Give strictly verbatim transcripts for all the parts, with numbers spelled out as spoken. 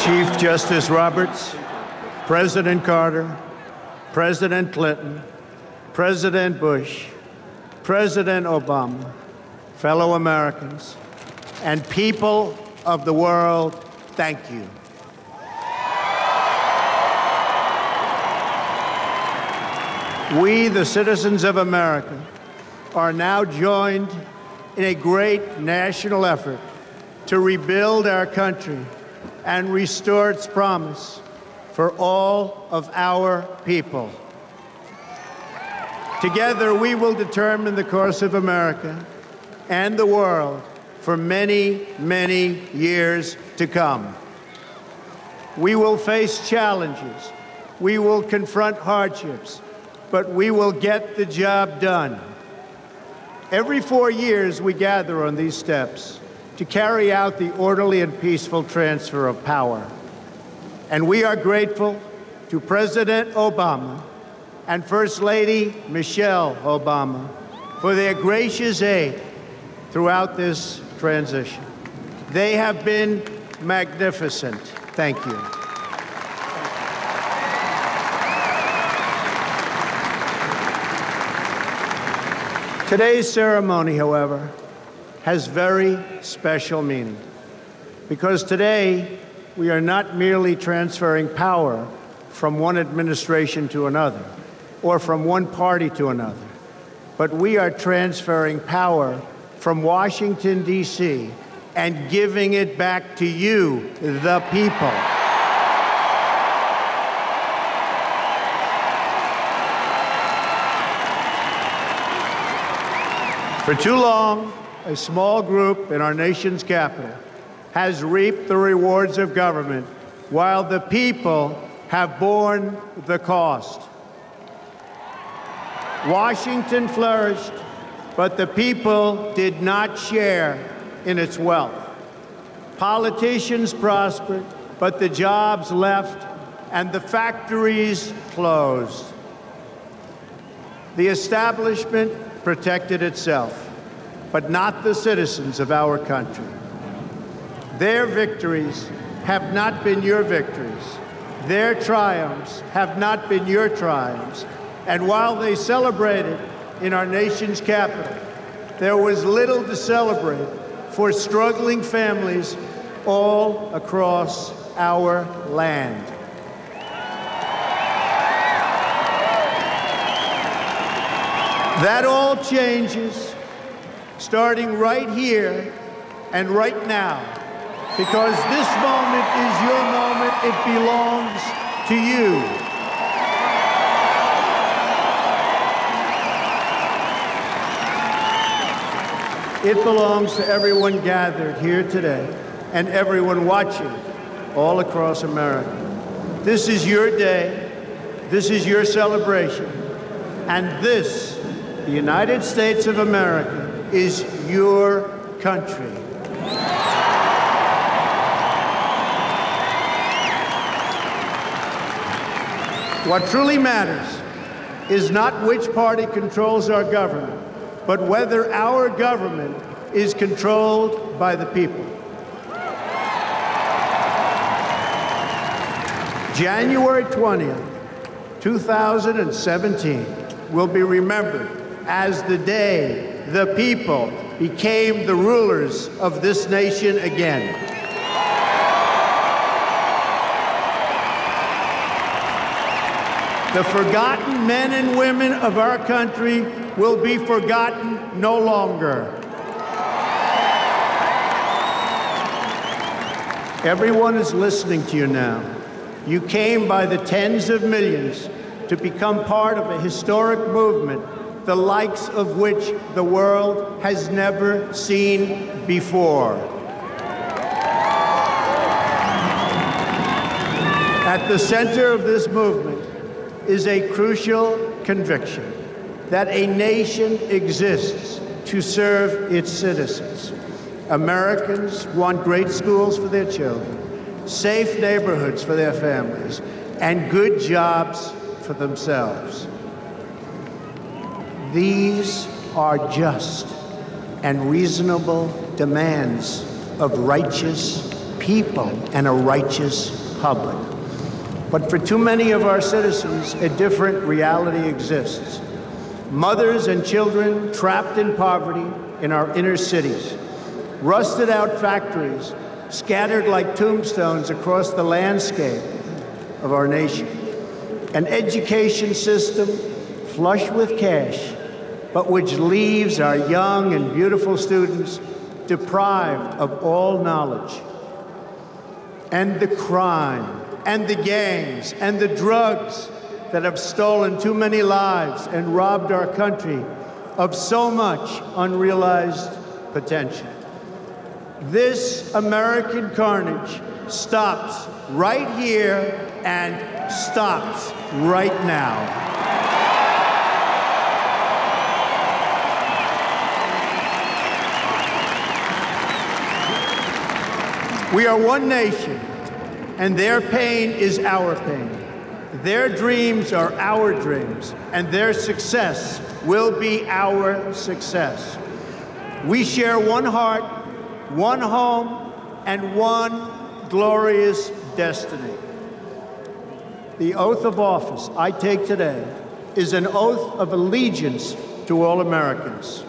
Chief Justice Roberts, President Carter, President Clinton, President Bush, President Obama, fellow Americans, and people of the world, thank you. We, the citizens of America, are now joined in a great national effort to rebuild our country and restore its promise for all of our people. Together, we will determine the course of America and the world for many, many years to come. We will face challenges. We will confront hardships, but we will get the job done. Every four years, we gather on these steps to carry out the orderly and peaceful transfer of power. And we are grateful to President Obama and First Lady Michelle Obama for their gracious aid throughout this transition. They have been magnificent. Thank you. Today's ceremony, however, has very special meaning, because today we are not merely transferring power from one administration to another or from one party to another, but we are transferring power from Washington, D C and giving it back to you, the people. For too long, a small group in our nation's capital has reaped the rewards of government while the people have borne the cost. Washington flourished, but the people did not share in its wealth. Politicians prospered, but the jobs left and the factories closed. The establishment protected itself, but not the citizens of our country. Their victories have not been your victories. Their triumphs have not been your triumphs. And while they celebrated in our nation's capital, there was little to celebrate for struggling families all across our land. That all changes starting right here and right now, because this moment is your moment. It belongs to you. It belongs to everyone gathered here today and everyone watching all across America. This is your day. This is your celebration. And this, the United States of America, is your country. What truly matters is not which party controls our government, but whether our government is controlled by the people. January twentieth, two thousand seventeen will be remembered as the day the people became the rulers of this nation again. The forgotten men and women of our country will be forgotten no longer. Everyone is listening to you now. You came by the tens of millions to become part of a historic movement, the likes of which the world has never seen before. At the center of this movement is a crucial conviction that a nation exists to serve its citizens. Americans want great schools for their children, safe neighborhoods for their families, and good jobs for themselves. These are just and reasonable demands of righteous people. people and a righteous public. But for too many of our citizens, a different reality exists. Mothers and children trapped in poverty in our inner cities, rusted out factories scattered like tombstones across the landscape of our nation, an education system flush with cash, but which leaves our young and beautiful students deprived of all knowledge. And the crime, and the gangs, and the drugs that have stolen too many lives and robbed our country of so much unrealized potential. This American carnage stops right here and stops right now. We are one nation, and their pain is our pain. Their dreams are our dreams, and their success will be our success. We share one heart, one home, and one glorious destiny. The oath of office I take today is an oath of allegiance to all Americans.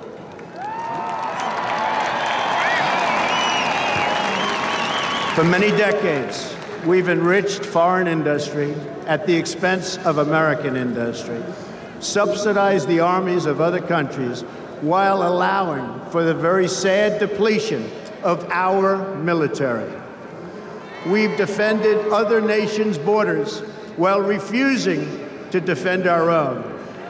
For many decades, we've enriched foreign industry at the expense of American industry, subsidized the armies of other countries while allowing for the very sad depletion of our military. We've defended other nations' borders while refusing to defend our own.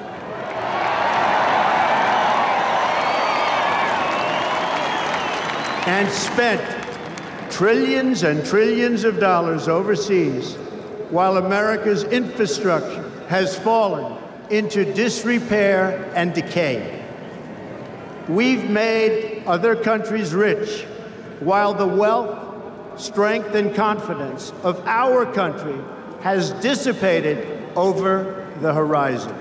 And spent trillions and trillions of dollars overseas while America's infrastructure has fallen into disrepair and decay. We've made other countries rich while the wealth, strength, and confidence of our country has dissipated over the horizon.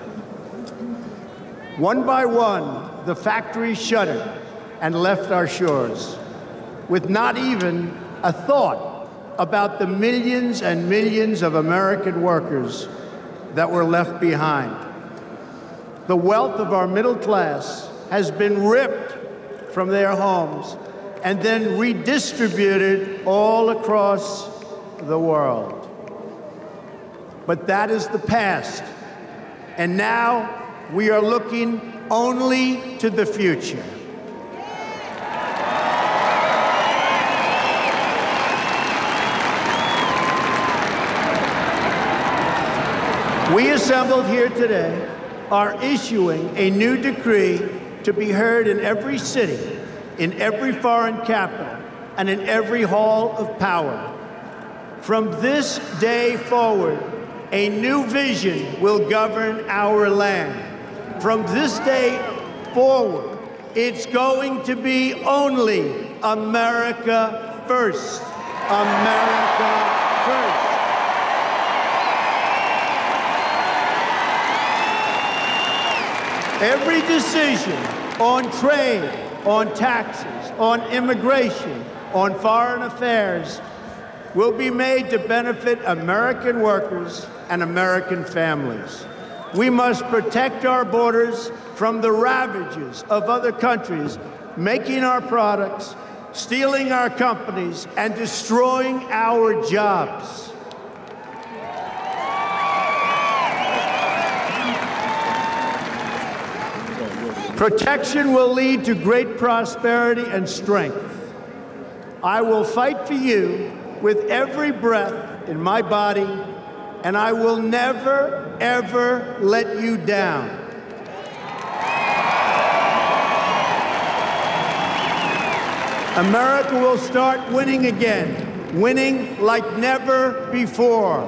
One by one, the factories shuttered and left our shores, with not even a thought about the millions and millions of American workers that were left behind. The wealth of our middle class has been ripped from their homes and then redistributed all across the world. But that is the past, and now we are looking only to the future. We assembled here today are issuing a new decree to be heard in every city, in every foreign capital, and in every hall of power. From this day forward, a new vision will govern our land. From this day forward, it's going to be only America first. America first. Every decision on trade, on taxes, on immigration, on foreign affairs will be made to benefit American workers and American families. We must protect our borders from the ravages of other countries making our products, stealing our companies, and destroying our jobs. Protection will lead to great prosperity and strength. I will fight for you with every breath in my body, and I will never, ever let you down. America will start winning again, winning like never before.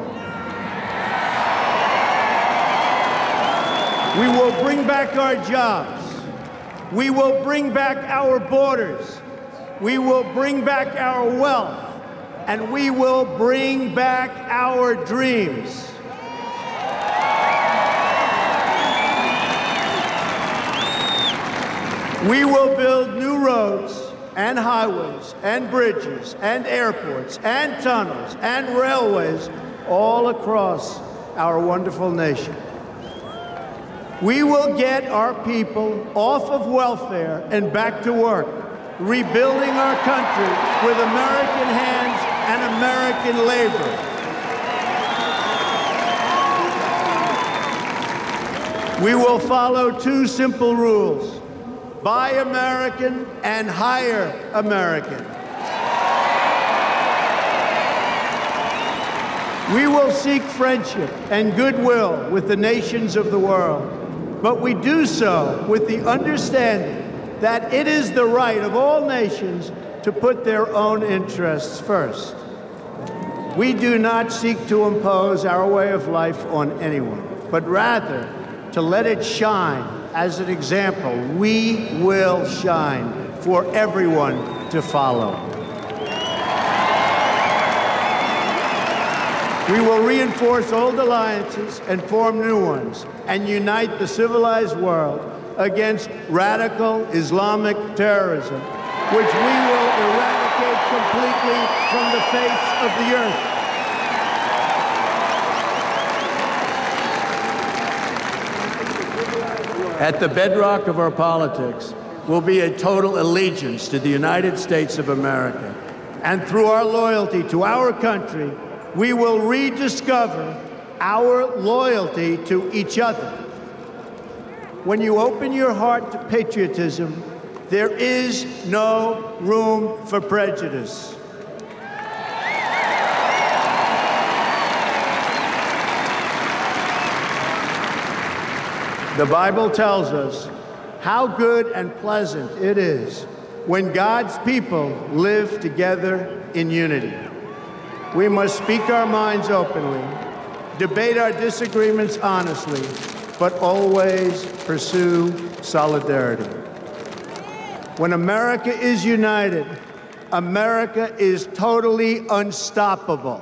We will bring back our jobs. We will bring back our borders. We will bring back our wealth. And we will bring back our dreams. We will build new roads and highways and bridges and airports and tunnels and railways all across our wonderful nation. We will get our people off of welfare and back to work, rebuilding our country with American hands and American labor. We will follow two simple rules: buy American and hire American. We will seek friendship and goodwill with the nations of the world, but we do so with the understanding that it is the right of all nations to put their own interests first. We do not seek to impose our way of life on anyone, but rather to let it shine as an example. We will shine for everyone to follow. We will reinforce old alliances and form new ones and unite the civilized world against radical Islamic terrorism, which we will eradicate completely from the face of the earth. At the bedrock of our politics will be a total allegiance to the United States of America. And through our loyalty to our country, we will rediscover our loyalty to each other. When you open your heart to patriotism, there is no room for prejudice. The Bible tells us how good and pleasant it is when God's people live together in unity. We must speak our minds openly, debate our disagreements honestly, but always pursue solidarity. When America is united, America is totally unstoppable.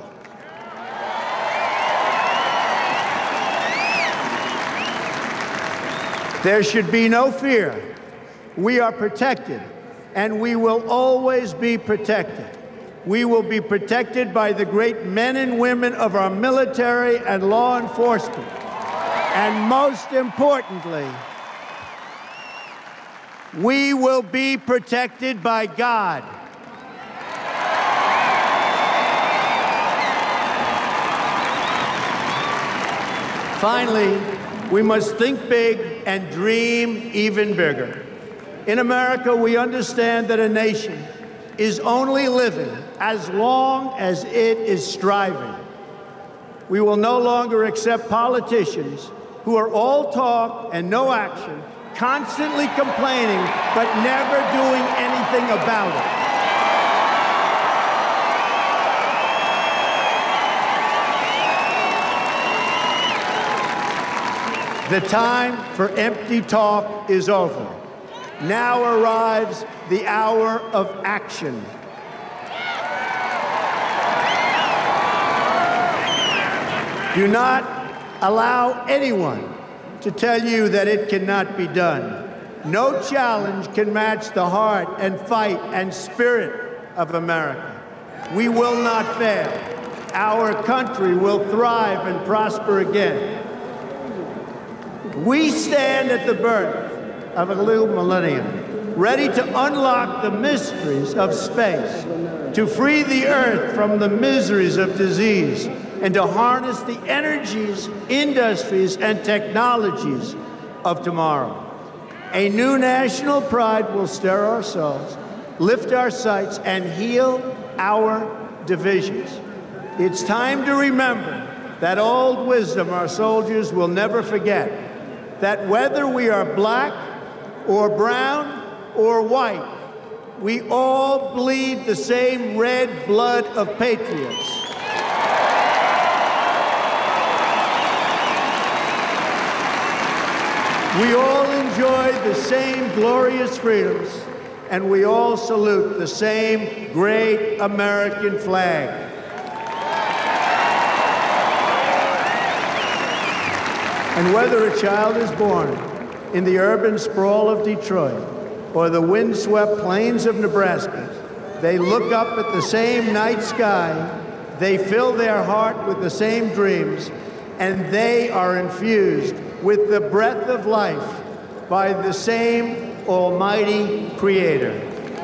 There should be no fear. We are protected, and we will always be protected. We will be protected by the great men and women of our military and law enforcement. And most importantly, we will be protected by God. Finally, we must think big and dream even bigger. In America, we understand that a nation is only living as long as it is striving. We will no longer accept politicians who are all talk and no action, constantly complaining but never doing anything about it. The time for empty talk is over. Now arrives the hour of action. Do not allow anyone to tell you that it cannot be done. No challenge can match the heart and fight and spirit of America. We will not fail. Our country will thrive and prosper again. We stand at the birth of a new millennium, ready to unlock the mysteries of space, to free the earth from the miseries of disease, and to harness the energies, industries, and technologies of tomorrow. A new national pride will stir our souls, lift our sights, and heal our divisions. It's time to remember that old wisdom our soldiers will never forget, that whether we are black or brown or white, we all bleed the same red blood of patriots. We all enjoy the same glorious freedoms, and we all salute the same great American flag. And whether a child is born in the urban sprawl of Detroit or the windswept plains of Nebraska, they look up at the same night sky, they fill their heart with the same dreams, and they are infused with the breath of life by the same almighty Creator.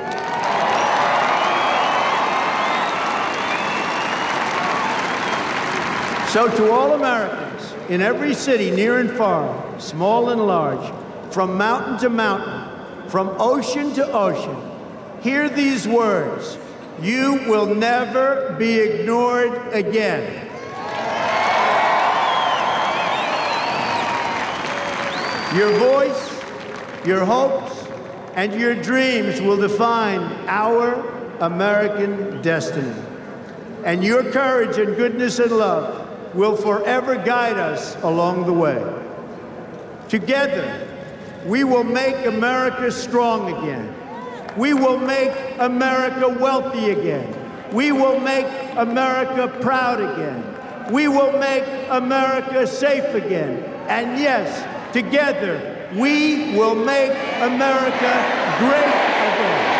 So to all Americans, in every city, near and far, small and large, from mountain to mountain, from ocean to ocean, hear these words: you will never be ignored again. Your voice, your hopes, and your dreams will define our American destiny. And your courage and goodness and love will forever guide us along the way. Together, we will make America strong again. We will make America wealthy again. We will make America proud again. We will make America safe again. And yes, together, we will make America great again.